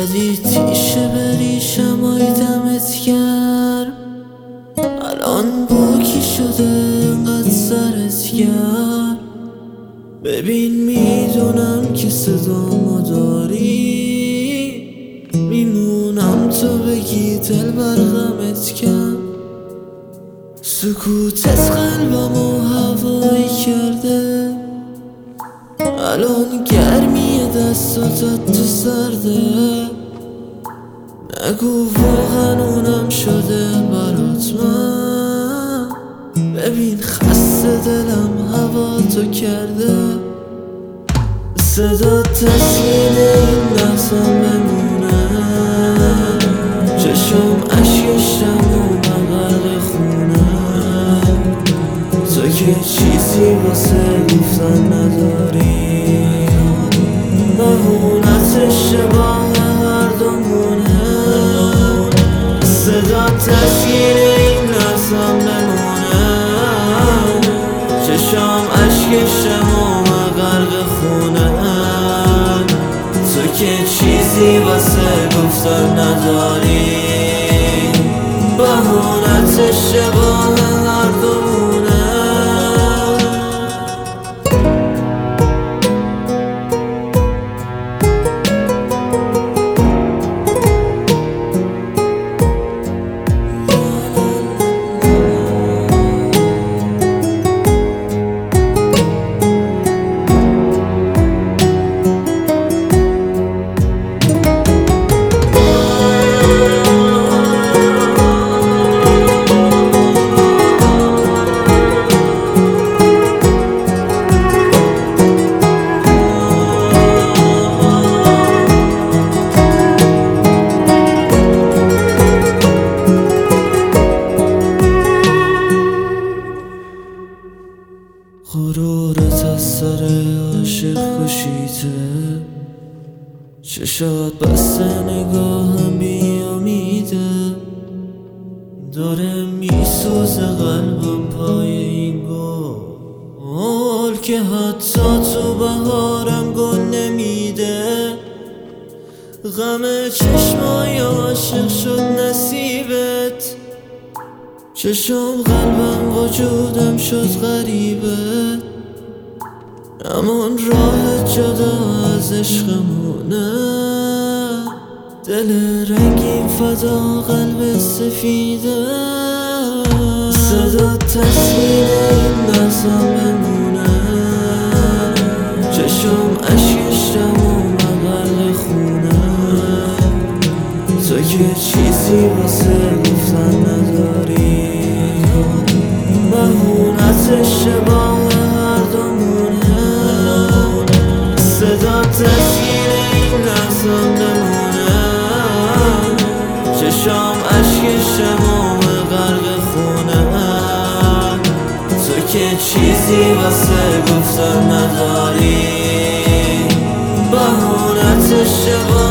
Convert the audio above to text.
زدی تیشه بریشم های دمت گرم، الان باکی شده انقدر سرت گرم. ببین میدونم که صدامو داری، میمونم تو بگی دل برغمت کم. سکوتت قلبمو هوایی کرده، الان گرمی دستاتت تو سرده. نگو واقعا اونم شده برات من، ببین خسته دلم هوا تو کرده. صدا تسکین این لحظم بمونه، چشم اشکشم و غرق خونه. تو که چیزی واسه گفتن نداری، بهونت اشتباه هر دومونه. صدا تسکین این لحظم بمونه، چشم اشکشم و غرق خونه. تو که چیزی واسه گفتن نداری، بهونت اشتباه هر دومونه. غرورت از سر عاشق کشیده، چشات بسته نگاهم بی امیده. داره میسوزه قلبم پای این گل که حتی تو بهارم گل نمیده. غم چشمای عاشق شد نصیبت، چشم قلبم وجودم شد غریبه. همون راه جدا از عشقمونه، دل رنگین فدا قلب سفیده. صدا تسکین این لحظم بمونه، چشم اشکشم و غرق خونه. تو که چیزی واسه گفتن نداری، بهونت اشتباه هر دومونه. صدا تسکین این لحظم بمونه، چشم اشکشم و غرق خونه. تو که چیزی واسه گفتن نداری، بهونت اشتباه